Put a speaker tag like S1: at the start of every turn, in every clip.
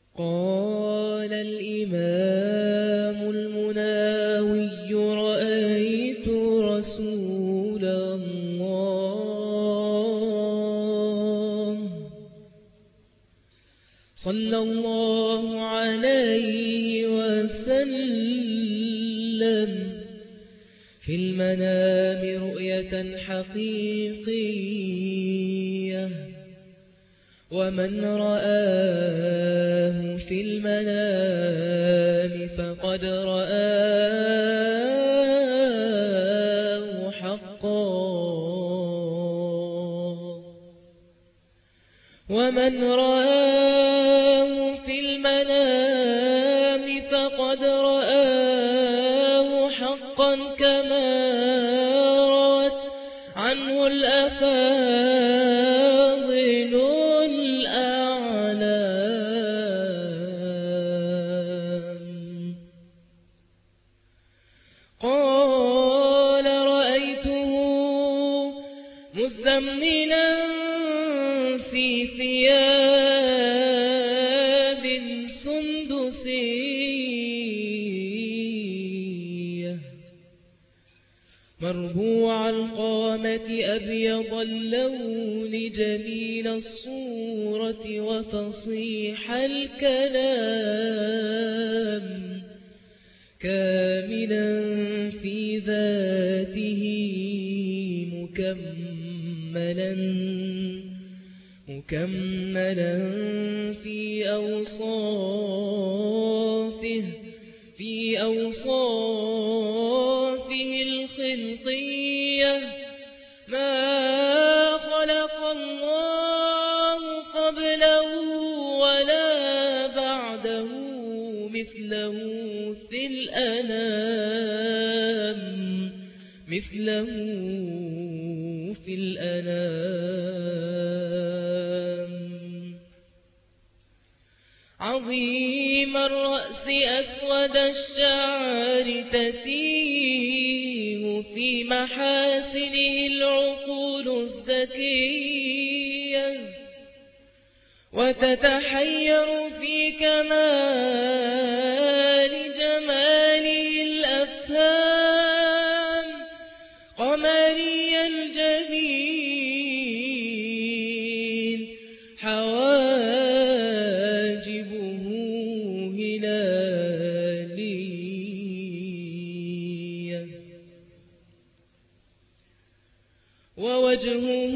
S1: قال الإمام المناوي رأيت رسول الله صلى الله عليه وسلم في المنام رؤية حقيقية، ومن رآه في المنام فقد رآه حقا، ومن رآه في المنام فقد رآه حقا كما روت عنه الأفاضل الأعلام. قال رأيته مزمنا في ثياب سندسية مربوع القامة أبيض اللون جميل الصورة وفصيح الكلام، كاملا في ذاته مكملا في أوصافه الخلقية، ما خلق الله قبله ولا بعده مثله في الأنام. عظيم الرأس أسود الشعر تتيه في محاسنه العقول الزكية، وتتحير في كمال جماله الأفهام، قمري الجبين حواجبه هلالية، ووجهه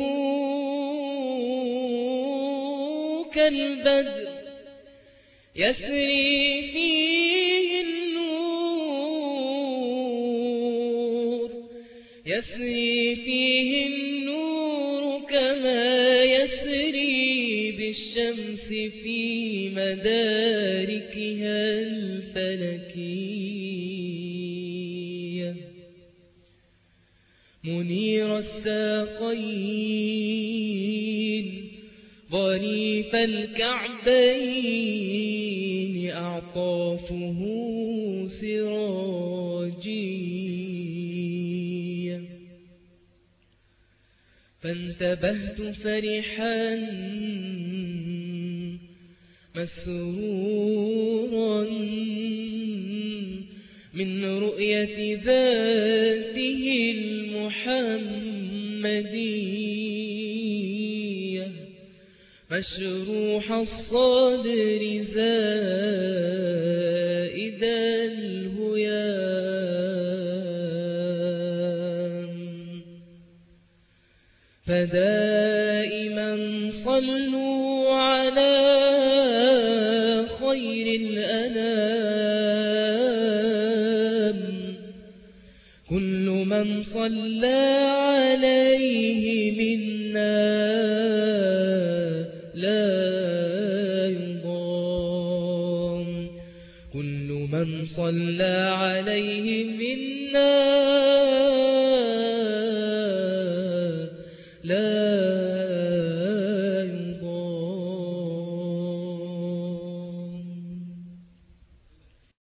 S1: كالبدر يسري فيه النور كما يسري بالشمس في مداركها الفلكية، منير الساقين ظريف الكعبين أعطافه سراجية. فانتبهت فرحا مسرورا من رؤية ذاته المحمدية، مشروح الصدر زائد الهيام. فدائما صلوا على خير الأنام، كل من صلى عليه منا لا يضام، كل من صلى عليه منا